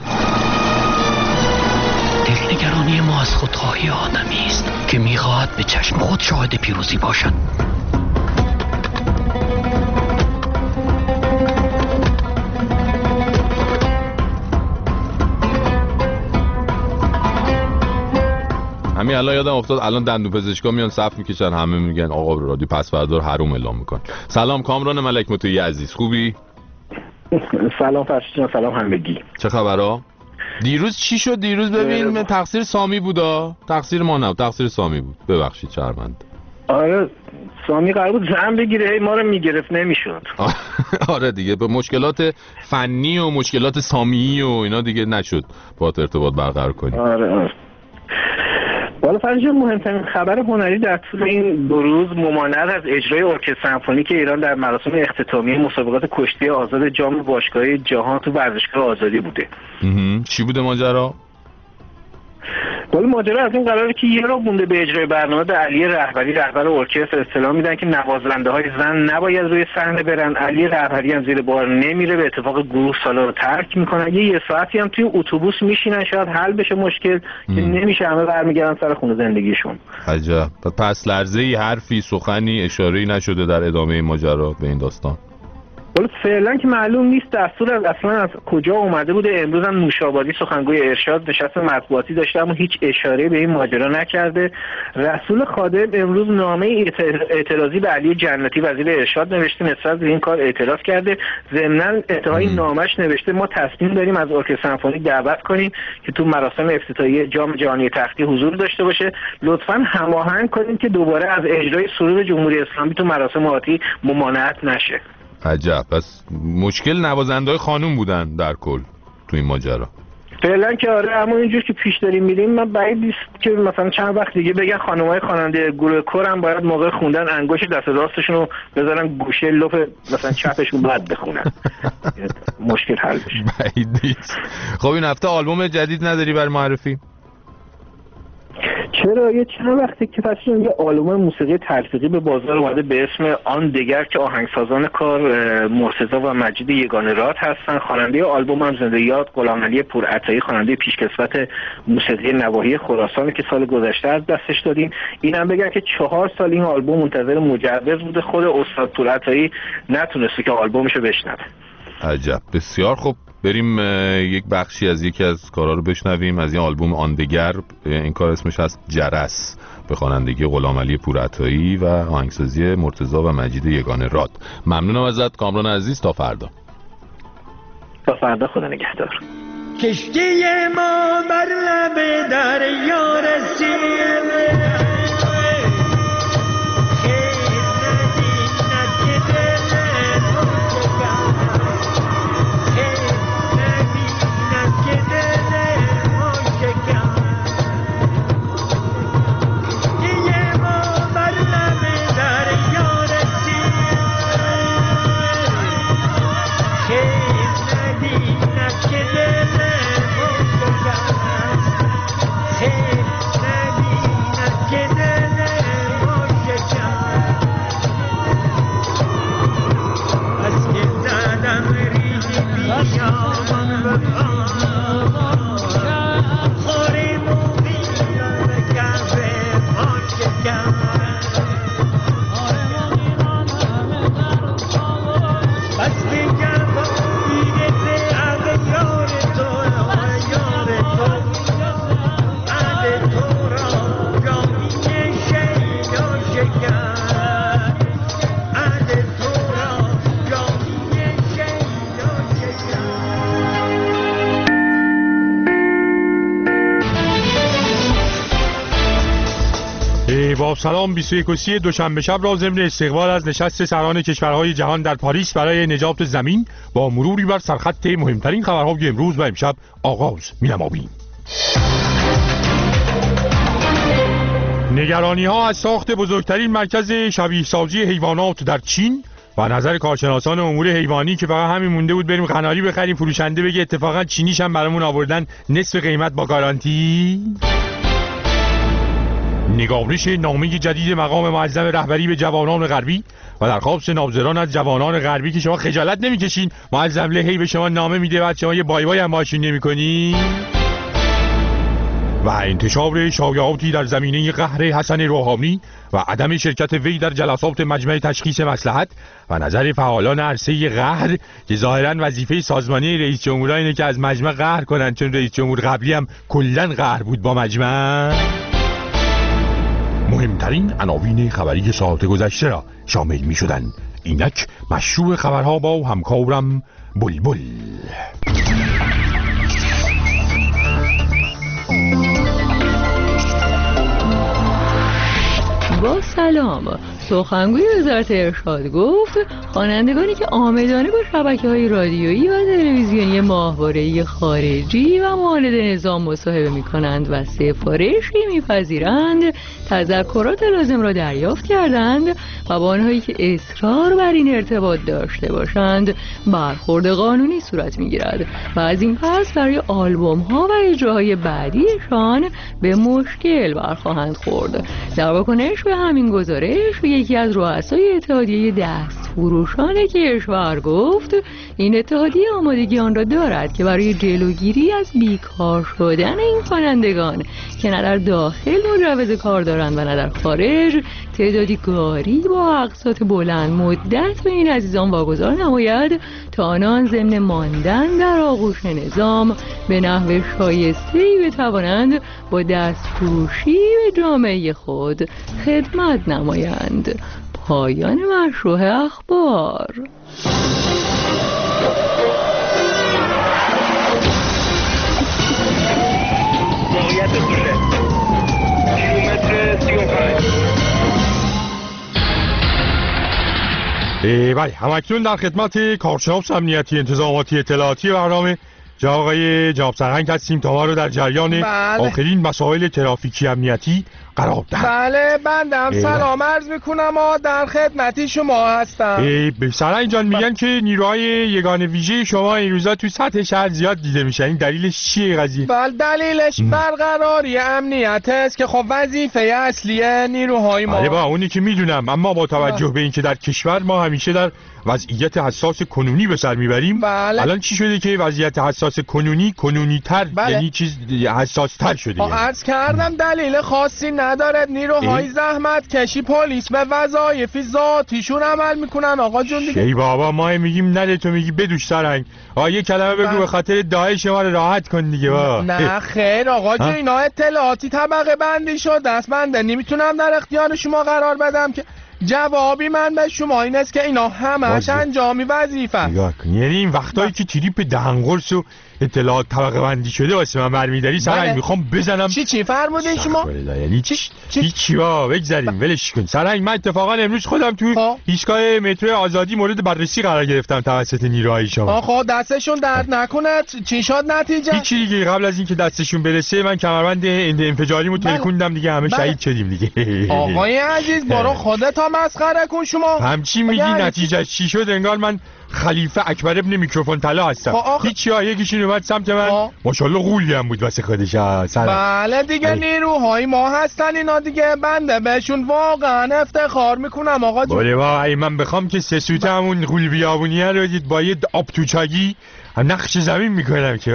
دلنگرانی ما از خودخواهی آدمی است که میخواهد به چشم خود شاهد پیروزی باشد. همین الان یادم افتاد الان دندون پزشکا میان صف میکشن همه میگن آقا رادیو پسوردار حروم اعلام میکن. سلام کامران ملک مطیعی عزیز، خوبی؟ سلام فرشید، سلام همگی. چه خبرها؟ دیروز چی شد؟ دیروز ببین تقصیر سامی بودا، تقصیر ما نبود، تقصیر سامی بود. ببخشید شرمنده. آره سامی قرار بود زن بگیره هی ما رو میگرفت نمیشد. آره دیگه به مشکلات فنی و مشکلات سامی و اینا دیگه نشد با ارتباط برقرار کنیم. آره والا فرض مهمترین خبر هنری در طول این 2 روز ممانعت از اجرای ارکستر سمفونیک ایران در مراسم اختتامیه مسابقات کشتی آزاد جام باشگاهی جهان تو ورزشگاه آزادی بوده. چی بوده ماجرا؟ ولی ماجرا از این قراره که یه رو مونده به اجرای برنامه به علی رهبری رهبر ارکستر اطلاع میدن که نوازنده‌های زن نباید روی صحنه برن. علی رهبری هم زیر بار نمیره، به اتفاق گروه سالن رو ترک میکنن. یه ساعتی هم توی اتوبوس میشینن شاید حل بشه مشکل که نمیشه، همه برمیگردن سر خونه زندگیشون. عجب. پس لرزه‌ای حرفی سخنی اشاره‌ای نشده در ادامه ماجرا به این داستان؟ ولی فعلا که معلوم نیست دستور اصلا از کجا اومده بوده. امروز هم نوشابادی سخنگوی ارشاد نشست مطبوعاتی داشته اما هیچ اشاره به این ماجرا نکرده. رسول خادم امروز نامه اعتراضی به علی جنتی وزیر ارشاد نوشته، نسبت به این کار اعتراض کرده. ضمناً انتهای نامش نوشته ما تصمیم داریم از ارکستر سمفونیک دعوت کنیم که تو مراسم افتتاحیه جام جهانی تختی حضور داشته باشه. لطفاً هماهنگ کنیم که دوباره از اجرای سرود جمهوری اسلامی تو مراسم آتی ممانعت نشه. عجب. پس مشکل نوازنده‌های خانوم بودن در کل تو این ماجرا؟ فعلا که آره، اما اینجور که پیش داریم میریم من بعید نیست که مثلا چند وقت دیگه بگن خانم‌های خواننده گروه کور هم باید موقع خوندن انگشت دست راستشون رو بذارن گوشه لپ مثلا چپشون بعد بخونن. مشکل حل بشه. بعید نیست. خب این هفته آلبوم جدید نداری برای معرفی؟ چرا یه چند وقتی که پسشون یه آلبوم موسیقی تلفیقی به بازار اومده به اسم آن دگر که آهنگسازان کار مرتضی و مجید یگانه راد هستن. خواننده آلبوم هم زنده یاد غلامعلی پورعطایی، خواننده پیشکسوت موسیقی نواحی خراسان که سال گذشته از دستش دادیم. اینم بگم که 4 سال این آلبوم منتظر مجوز بوده، خود استاد پورعطایی نتونسته که آلبومشو بشنوه. عجب. بسیار خوب، بریم یک بخشی از یکی از کارها رو بشنویم از این آلبوم آندگر. این کار اسمش هست جرس، به خوانندگی غلامعلی پورعطایی و آهنگسازی مرتضی و مجید یگانه راد. ممنونم ازت کامران عزیز. تا فردا. تا فردا، خدا نگهدار. کشتی ما بر لب دریا رسید، با سلام 21 دوشنبه شب را ضمن استقبال از نشست سران کشورهای جهان در پاریس برای نجات زمین با مروری بر سرخط مهمترین خبرهای امروز و امشب آغاز می‌نماییم. نگرانی ها از ساخت بزرگترین مرکز شبیه سازی حیوانات در چین و نظر کارشناسان امور حیوانی که فقط همین مونده بود بریم قناری بخریم فروشنده بگه اتفاقا چینیش هم برامون آوردن نصف قیمت با گارانتی. نگارش نامه جدید مقام معظم رهبری به جوانان غربی و درخواست ناظران از جوانان غربی که شما خجالت نمیکشین معظم لهی به شما نامه میده بعد شما یه بای بای هم باشون نمیکنین. و انتشار شایعاتی در زمینه قهر حسن روحانی و عدم شرکت وی در جلسات مجمع تشخیص مصلحت و نظر فعالان عرصه قهر که ظاهرا وظیفه سازمانی رئیس جمهور اینه که از مجمع قهر کنن، چون رئیس جمهور قبلی هم کلاً قهر بود با مجمع. مهمترین عناوین خبری ساعت گذشته را شامل می شدن. اینک مشروع خبرها با همکارم بلبل. با سلام، سخنگوی وزارت ارشاد گفت خوانندگانی که عامدانه با شبکه‌های رادیویی و تلویزیونی ماهواره‌ای خارجی و معاند نظام مصاحبه می‌کنند و سفارشی می‌پذیرند تذکرات لازم را دریافت کردند و با آنهایی که اصرار بر این ارتباط داشته باشند برخورد قانونی صورت می‌گیرد و از این پس برای آلبوم‌ها و اجراهای بعدیشان به مشکل برخواهند خورد. در واکنش به همین گزارش یکی از رؤسای اتحادیه دستفروشان کشور گفت این اتحادیه آمادگی آن را دارد که برای جلوگیری از بیکار شدن این خوانندگان که نه در داخل مجوز کار دارند و نه در خارج تعدادی گاری با اقساط بلند مدت به این عزیزان واگذار نماید تا آنان ضمن ماندن در آغوش نظام به نحو شایسته‌ای بتوانند با دستفروشی به جامعه خود خدمت نمایند. پایان مشروع اخبار. بله، همکنون در خدمت کارشناس امنیتی انتظاماتی اطلاعاتی برنامه جناب سرهنگ هستیم تا ما رو در جریان آخرین مسائل ترافیکی امنیتی قرار دهند. بله بندم سلام عرض میکنم و در خدمتی شما هستم. سرهنگ جان میگن که نیروهای یگان ویژه شما این روزا تو سطح شهر زیاد دیده میشن، این دلیلش چیه قضیه؟ بله دلیلش برقراری امنیت است که خب وظیفه اصلی نیروهای ما. بله با اونی که میدونم، اما با توجه به اینکه در کشور ما همیشه در وضعیت حساس کنونی به سر میبریم، الان چی شده که وضعیت حساس کنونی تر یعنی چیز حساس تر شده؟ عرض کردم دلیل خاصی نداره. نیروهای زحمت کشی پلیس به وظایف ذاتیشون عمل میکنن آقا جون دیگه. ای بابا ما میگیم نده تو میگی بدوش سرنگ. یه کلمه بگو به خاطر داعش ما رو راحت کن دیگه. نه خیر آقا جون، اینا اطلاعاتی طبقه بندی شده است، بنده نمیتونم در اختیار شما قرار بدم که جوابی من به شما این است که اینا همش انجامی وظیفه. یعنی این وقتایی که تریپ دهنگرس و اطلاعات طبقه بندی شده واسه من برمیداری سرنگ میخوام بزنم. چی فرمودین شما؟ یعنی چی بگذاریم ولش کن سرنگ. من اتفاقا امروز خودم تو ایستگاه مترو آزادی مورد بررسی قرار گرفتم توسط نیروهای شما. آخه دستشون درد نکنه. چی شد نتیجه؟ هیچی دیگه، قبل از اینکه دستشون برسه من کمربند انفجاریمو ترکوندم دیگه، همه شهید شدیم دیگه. آقای عزیز برو خودت مسخره کن شما. همچی میگی نتیجه چی شد؟ انگار من خلیفه اکبر ابن میکروفون طلا هستم. هیچی یکیشون اومد سمت من ماشاءالله غولی هم بود واسه خودش. بله دیگه نیروهای ما هستن اینا دیگه، بنده بهشون واقعا افتخار میکنم آقا جون. بله وای من بخوام که سه سوته همون غول بیابونیه رو دید با یه آب توچگی نقش زمین میکنم که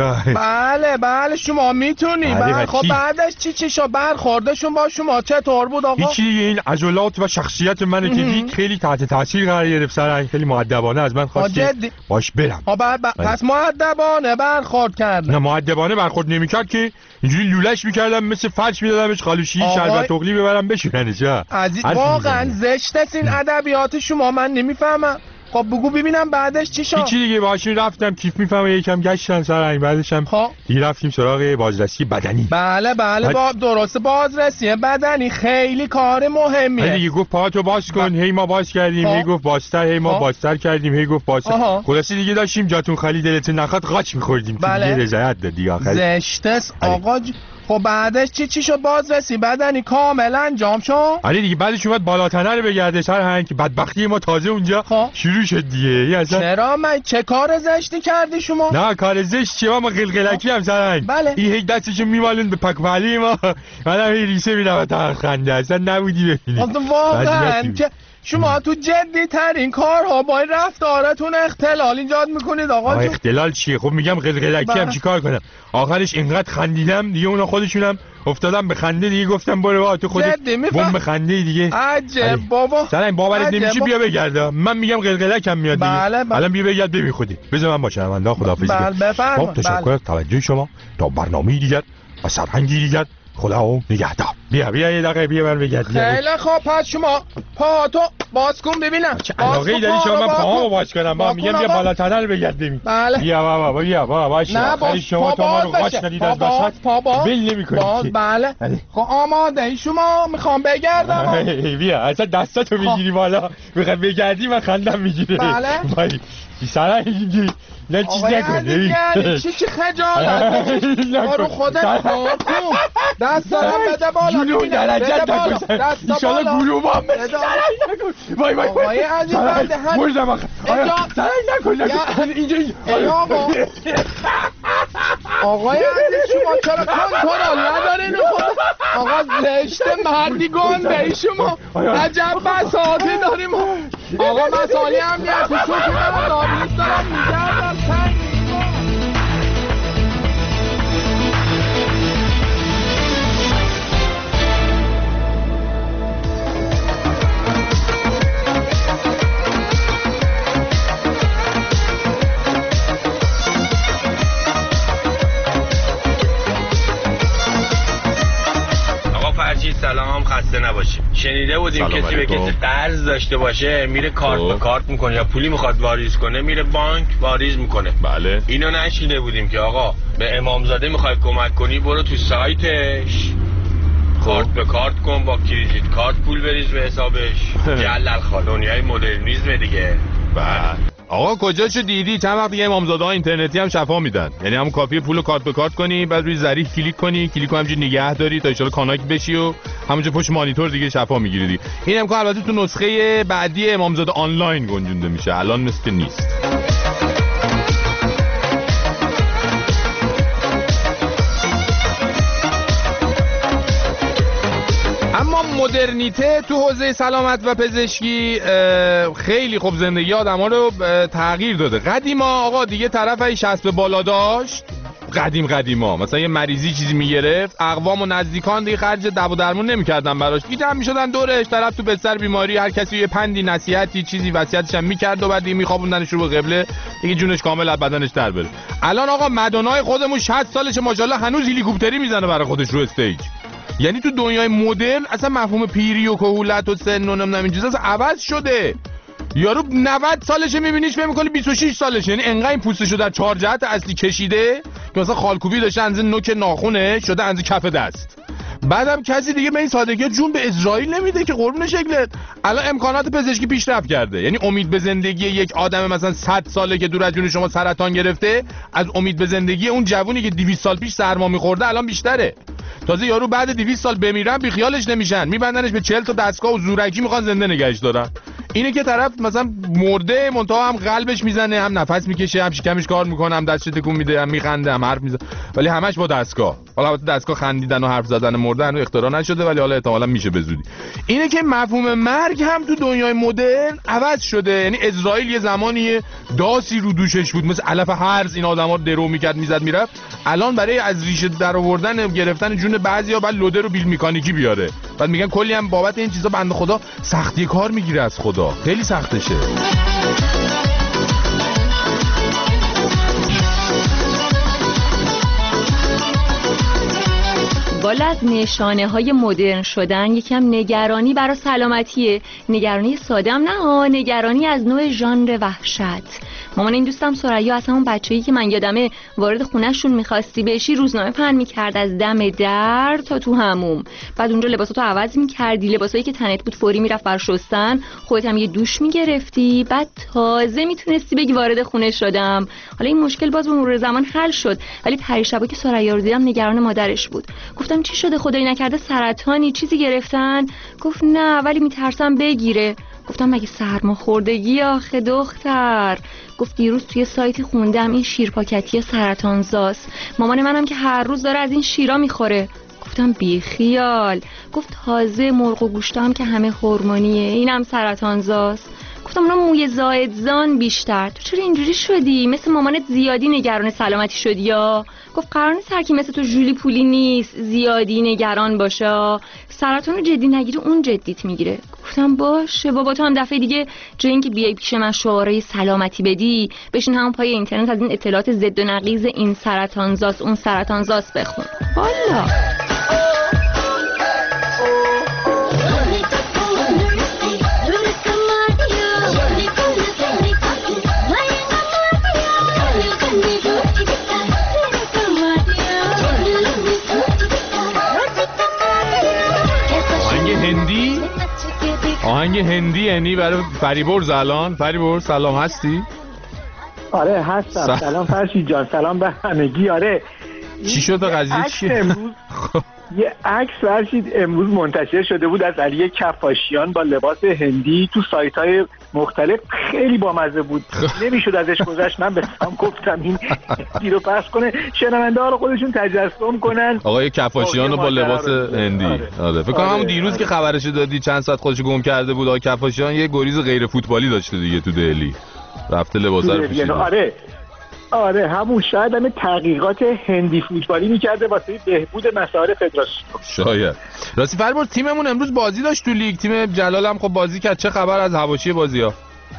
بله شما میتونی. خب بعدش چی شو برخوردشون با شما چطور بود آقا؟ هیچی دیگه، این عضلات و شخصیت منو که دید خیلی تحت تاثیر قرار گرفت سرنگ. خیلی مؤدبانه از من خواست که باش برم. پس مؤدبانه برخورد کرد؟ نه مؤدبانه برخورد نمیکرد که اینجوری لولش میکردم مثل فرش میدادمش خالوشی شربت تقلی ببرم بشورنش. عزیز واقعا زشت است این ادبیات شما، من نمیفهمم. خب بگو ببینم بعدش چی شد؟ هیچی دیگه، باشون رفتم کیف میفهمه یکم گشتم سرنگ، بعدش هم دیگه رفتیم سراغ بازرسی بدنی. بله درسته، بازرسی بدنی خیلی کار مهمیه. دیگه گفت پاهاتو باز کن، هی ما باز کردیم، هی گفت بازتر، هی ما بازتر کردیم، هی گفت بازتر. خلاصی دیگه داشتیم جاتون خالی دلتون نخواد قاچ می‌خوردیم دیگه رضایت داد دیگه آخر. زشتس آقا خب بعدش چی شد؟ بازرسی بدنی کامل انجام شد؟ آره دیگه بعدش اومد بالاتنه رو بگرده سرهنگ که بدبختی ما تازه اونجا شروع شد دیگه. چرا من چه کار زشتی کردی شما؟ نه کار زشت چیه، ما قلقلکی هم سرهنگ. بله این هی دستشو میمالون به پکمالی ما، منم هی ریشه میدم تا خنده، اصلا نبودی ببینی. واقعا که شما تو جدی ترین کارها با این رفتارتون اختلال ایجاد میکنید آقا جون. اختلال چیه؟ خب میگم قلقلکی هم چیکار کنم؟ آخرش اینقدر خندیدم دیگه اونا خودشونم افتادم به خنده دیگه، گفتم برو بابا تو خودت بم خنده دیگه. عجب بابا. سلام باورت نمیشه، بیا بگرد. من میگم قلقلکم میاد دیگه. الان بیا بگرد ببین خودی. بذار من باشم بنده خداحافظی. خب تشکر از توجه شما. تا برنامه دیگر و سرهنگی دیگر خدا و نگهدار. بیا یه دقیقه بیا من بگرد. خیلی خوب پس شما پاهاتو باز کن ببینم. چه علاقه‌ای داری شما من پاهامو باز کنم؟ با میگم بیا بالاتر رو بگرد ببین. بیا بابا باشه. شما تو ما رو قاچ ندید از وسط. ول نمی‌کنید. بله. خب آماده ای شما میخوام بگردم. بیا اصلا دستاتو میگیری بالا. میخوای بگردی من خندم میگیره. بله. سرنگی نه چیز نکنی چی خجالت برو خودت کار کن دست دارم بده بالا جنون درجت نکن ایشالا گروه هم وای آقای عزیز بنده بردم آخه سرنگ نکن اینجا آقای عزیز شما چرا کنترل ندارین آقا زشت مردی گنده ای شما عجب بساطی داریم آقا مسائلی امنیتی شوخی دارم ناریز دارم میگردم سلام خسته نباشید. شنیده بودیم کسی به کسی قرض داشته باشه میره کارت به کارت میکنه یا پولی میخواد واریز کنه میره بانک واریز میکنه. بله اینو نشنیده بودیم که آقا به امامزاده میخوای کمک کنی برو تو سایتش کارت به کارت کن با کریدیت کارت پول بریز به حسابش. جلل خالونیای مدرنیسم دیگه. بله آقا کجاشو دیدی؟ چند وقت دیگه امامزاده ها اینترنتی هم شفا میدن، یعنی همون کافیه پولو کارت به کارت کنی بعد روی ظریف کلیک کنی، کلیکو همینجوری نگه داری تا ان شاءالله کاناک بشی و همونجا پشت مانیتور دیگه شفا میگیری دیگه. این امکان البته تو نسخه بعدی امامزاده آنلاین گنجونده میشه، الان مثل که نیست. اما مدرنیته تو حوزه سلامت و پزشکی خیلی خوب زندگی آدما رو تغییر داده. قدیما آقا دیگه طرف 60 به بالا داشت، قدیما مثلا یه مریضی چیزی میگرفت اقوام و نزدیکان دیگه خرج دوا درمون نمیکردن براش، دیگه جمع میشدن دورش، طرف تو بستر بیماری هر کسی یه پندی نصیحتی چیزی وصیتش هم میکرد و بعد دیگه میخوابوندنش رو به قبله دیگه جونش کامل از بدنش در بره. الان آقا مدونای خودمون 60 سالشه ماشاءالله هنوز هلیکوپتری میزنه برای خودش رو استیج. یعنی تو دنیای مدرن اصلا مفهوم پیری و کهولت و سن و نمیدونم این چیزا عوض شده. یارو 90 سالشه میبینیش فکر می‌کنی 26 سالشه، یعنی انقدر این پوستشو در 4 جهت اصلی کشیده که مثلا خالکوبی داشته اندازه نوک ناخونه شده اندازه کف دست. بعدم کسی دیگه به این سادگی جون به اسرائیل نمیده که قربون شکلت. الان امکانات پزشکی پیشرفت کرده، یعنی امید به زندگی یک آدم مثلا 100 ساله که دور از جون شما سرطان گرفته از امید به زندگی اون جوونی که 200 سال پیش سرما می‌خورده الان بیشتره. تازه یارو بعد 200 سال بمیرن بی خیالش نمیشن، میبندنش به 40 تا دستگاه و زورکی میخوان زنده نگهش دارن. اینه که طرف مثلا مرده منتها هم قلبش میزنه، هم نفس میکشه، هم شکمش کار میکنه، هم دستش تکون میده، هم میخنده، هم حرف میزنه، ولی همش با دستگاه. حالا البته دستگاه خندیدن و حرف زدن مردن و اختراع نشده ولی حالا احتمالاً میشه به زودی. اینه که مفهوم مرگ هم تو دنیای مدرن عوض شده. یعنی اسرائیل یه زمانی داسی رو دوشش بود مثل علف هرز، این آدما رو درو میکرد میزد میرفت. الان برای از ریشه در آوردن گرفتن جون بعضیا بعد لودر رو بیل مکانیکی بیاره، بعد میگن کلی هم بابت این چیزا بنده خدا سختی کار میگیره از خدا، خیلی سختشه. والا از نشانه‌های مدرن شدن یکم نگرانی برای سلامتیه. نگرانی ساده هم نه، نگرانی از نوع ژانر وحشت. مامان این دوستم ثریا اصلا اون بچه‌ای که من یادمه وارد خونه‌شون می‌خواستی بشی روزنامه پهن می‌کرد از دم در تا تو حموم. بعد اونجا لباساتو عوض می‌کردی، لباسایی که تنت بود فوری میرفت بر شستن، خودت هم یه دوش می‌گرفتی، بعد تازه میتونستی بگی وارد خونه شدم. حالا این مشکل باز به مرور زمان حل شد، ولی پریشبا که ثریا رو دیدم نگران مادرش بود. گفتم چی شده خدایی نکرده سرطانی چیزی گرفتن؟ گفت نه ولی میترسم بگیره. گفتم مگه سرماخوردگی آخه دختر؟ گفت دیروز توی سایتی خوندم این شیرپاکتی سرطانزاست. مامان منم که هر روز داره از این شیرا میخوره. گفتم بی خیال. گفت تازه مرغ و گوشت هم که همه هورمونیه، اینم سرطانزاست. گفتم اونا موی زائدزان بیشتر. تو چرا اینجوری شدی؟ مثل مامانت زیادی نگران سلامتی شدی یا؟ گفت قرار نیست هر کی مثل تو ژولی پولی نیست زیادی نگران باشه. سرطان رو جدی نگیری اون جدیت میگیره. گفتم باشه بابا، تو هم دفعه دیگه جای اینکه بیای پیش من شعارهای سلامتی بدی بشین همون پای اینترنت از این اطلاعات ضد و نقیض این سرطانزاست اون سرطانزاست بخون. والا آهنگ هندی یعنی برای فریبرز الان. فریبرز سلام هستی؟ آره هستم. سلام فرشید جان، سلام به همگی. آره چی شده قضیه چیه؟ یه عکس فرشید امروز منتشر شده بود از علی کفاشیان با لباس هندی تو سایت‌های مختلف، خیلی بامزه بود، نمیشد ازش گذشت. من به سام گفتم این رو پخش کنه شنونده ها رو خودشون تجسم کنن. آقای کفاشیان با لباس هندی. آره فکر کنم همون دیروز که خبرشو دادی چند ساعت خودشو گم کرده بود آقای کفاشیان یه گریز غیر فوتبالی داشته دیگه تو دهلی، رفته لباسا رو پوشیده. آره همون شاید همه تحقیقات هندی فوتبالی میکرده واسه بهبود مسائل فدراسیون. شاید. راستی فربرز تیممون امروز بازی داشت تو لیگ، تیم جلال هم خب بازی کرد. چه خبر از حواشی بازی‌ها؟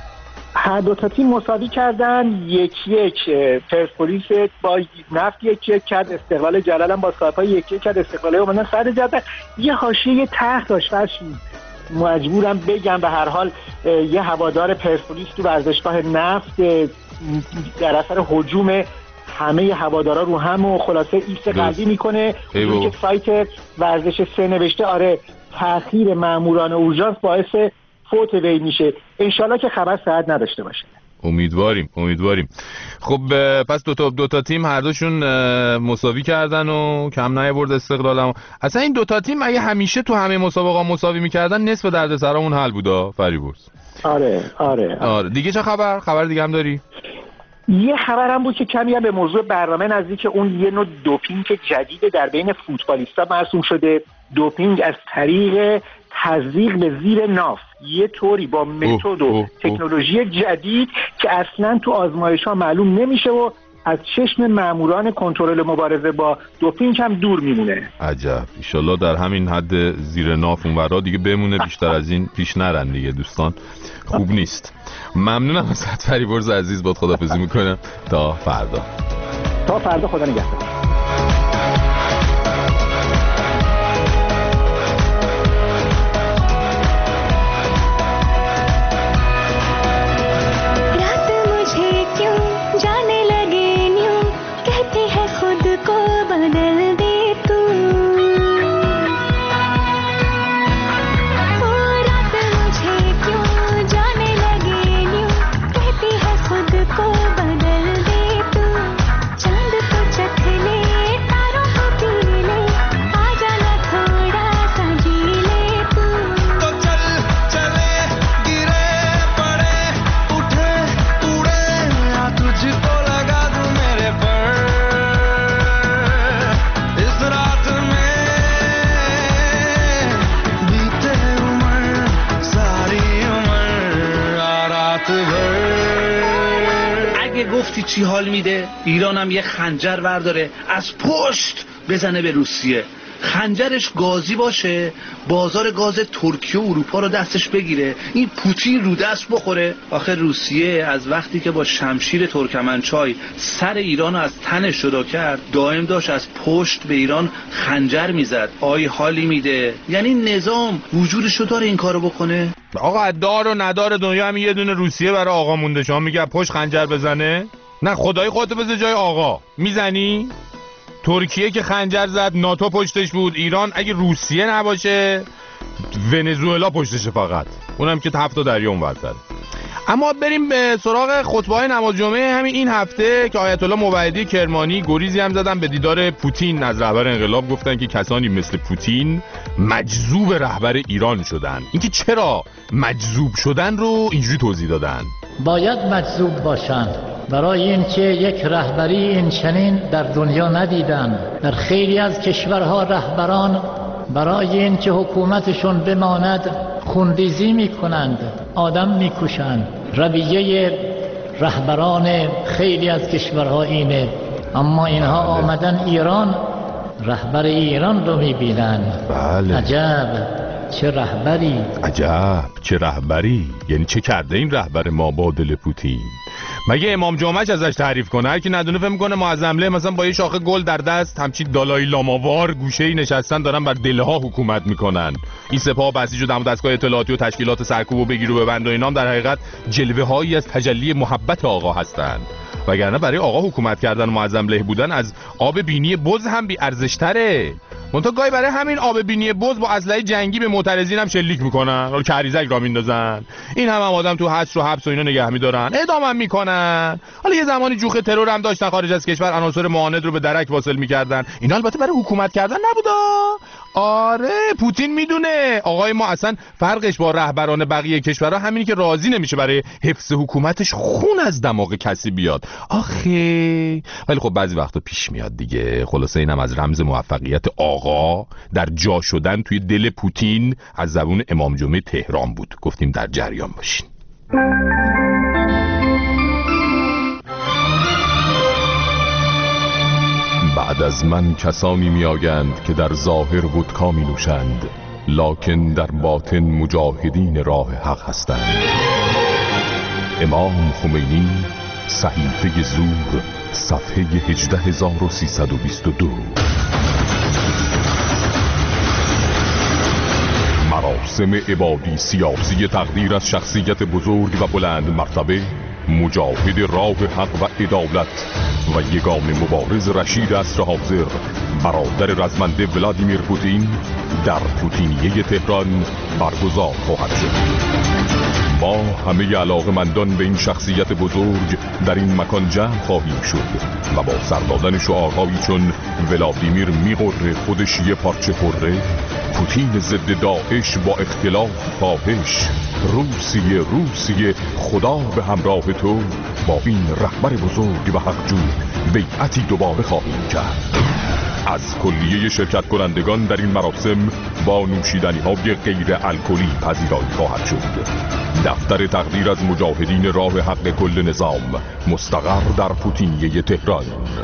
هر دو تا تیم مساوی کردن، 1-1. پرسپولیس با نفت 1-1 کرد، استقلال جلال هم با سایپا 1-1 کرد. استقلال اومدن صدر جدول. یه حاشیه ته داشت مجبورم بگم. به هر حال یه هوادار پرسپولیس تو ورزشگاه نفت در اثر هجوم همه هوادارا رو هم و خلاصه ایست قلبی میکنه. که سایت ورزش 3 نوشته آره تأخیر ماموران اورژانس باعث فوت وی میشه. انشالله که خبر سعد نداشته باشه. امیدواریم. خب پس دو تا تیم هر دوشون مساوی کردن و کم نیاورد استقلالم. اصلا این 2 تا تیم اگه همیشه تو همه مسابقات مساوی میکردن نصف دردسرامون حل بودا فریبرز. آره. دیگه چه خبر دیگه هم داری؟ یه خبرم بود که کمی هم به موضوع برنامه نزدیک، اون یه نوع دوپینگ جدید در بین فوتبالیستا مرسوم شده. دوپینگ از طریق تزریق به زیر ناف، یه طوری با متد و تکنولوژی جدید که اصلا تو آزمایش‌ها معلوم نمیشه و از چشم ماموران کنترل مبارزه با دوپینگ هم دور میمونه. عجب. ایشالله در همین حد زیر ناف اونورا دیگه بمونه، بیشتر از این پیش نرن دیگه دوستان، خوب نیست. ممنونم ازت فریبرز عزیز، باد خداحافظی میکنم تا فردا. خدا نگهدار. گفتی چی حال میده؟ ایران هم یه خنجر برداره از پشت بزنه به روسیه. خنجرش گازی باشه، بازار گاز ترکیه و اروپا رو دستش بگیره، این پوتین رو دست بخوره. آخه روسیه از وقتی که با شمشیر ترکمنچای سر ایران رو از تنش جدا کرد، دائم داشت از پشت به ایران خنجر میزد. آی حالی میده. یعنی نظام وجودشو داره این کارو بکنه؟ آقا دار و ندار دنیا هم یه دونه روسیه برای آقا مونده. شما میگه پشت خنجر بزنه؟ نه خدای خودتو بذار جای آقا. میزنی؟ ترکیه که خنجر زد ناتو پشتش بود. ایران اگه روسیه نباشه ونزوئلا پشتشه فقط، اونم که 7 دریا اونورتره. اما بریم به سراغ خطبه‌های نماز جمعه همین این هفته که آیت الله موحدی کرمانی گریزی هم زدن به دیدار پوتین از رهبر انقلاب. گفتن که کسانی مثل پوتین مجذوب رهبر ایران شدن. اینکه چرا مجذوب شدن رو اینجوری توضیح دادن. باید مجذوب باشند برای اینکه یک رهبری این چنین در دنیا ندیدن. در خیلی از کشورها رهبران برای اینکه حکومتشون بماند خونریزی میکنند، آدم میکشند. رویه رهبران خیلی از کشورها اینه، اما اینها آمدن ایران، رهبر ایران رو میبینن. بله. عجب چه رهبری، عجب چه رهبری. یعنی چه کرده این رهبر ما با دل پوتین؟ مگه امام جمعهش ازش تعریف کنه؟ هر کی ندونه فهم میکنه معظمله مثلا با یه شاخه گل در دست همچین دالای لاماوار گوشه‌ای نشستن دارن بر دلها حکومت میکنن. این سپاه بسیج و دم دستگاه اطلاعاتی و تشکیلات سرکوب و بگیر و ببند و اینام در حقیقت جلوه‌هایی از تجلی محبت آقا هستند. وگرنه برای آقا حکومت کردن و معظمله بودن از آب بینی بز هم بی ارزش‌تره. منتها گاهی برای همین آب بینی بز با اسلحه جنگی به معترضین هم شلیک میکنن، حالا کریزک را میندازن. این هم آدم تو حبس و حبس و اینا نگه میدارن، اعدام هم میکنن. حالا یه زمانی جوخ ترور هم داشتن خارج از کشور، عناصر معاند رو به درک واصل میکردن. اینا البته برای حکومت کردن نبودا. آره پوتین میدونه آقای ما اصلا فرقش با رهبران بقیه کشورها همینی که راضی نمیشه برای حفظ حکومتش خون از دماغ کسی بیاد. آخه ولی خب بعضی وقتا پیش میاد دیگه. خلاصه اینم از رمز موفقیت آقا در جا شدن توی دل پوتین از زبون امام جمعه تهران بود. گفتیم در جریان باشین. بعد از من کسانی می آگند که در ظاهر ودکا می نوشند، لکن در باطن مجاهدین راه حق هستند. امام خمینی، صحیفه زور، صفحه 18322. مراسم عبادی سیاسی تقدیر از شخصیت بزرگ و بلند مرتبه، مجاهد راه حق و عدالت و یگان مبارز رشید عصر حاضر، برادر رزمنده ولادیمیر پوتین در پوتینیه تهران برگزار خواهد شد. ما همه علاقه‌مندان به این شخصیت بزرگ در این مکان جمع خواهیم شد و با سر دادن شعارهایی چون ولادیمیر میغره خودش یه پارچه خوره، پوتین ضد داعش با اختلاف فاحش، روسیه خدا به همراه تو، با این رهبر بزرگ و حقجو بیعتی دوباره خواهیم کرد. از کلیه شرکت کنندگان در این مراسم با نوشیدنی های غیر الکلی پذیرایی خواهد شد. دفتر تقدیر از مجاهدین راه حق کل نظام، مستقر در پوتینیه تهران.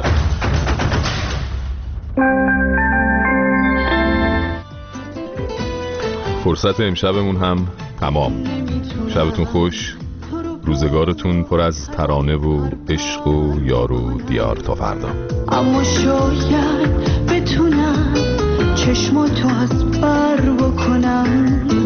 فرصت امشبمون هم تمام. شبتون خوش، روزگارتون پر از ترانه و عشق و یار و دیار تا فردا. اما شاید بتونم چشماتو از بر بکنم،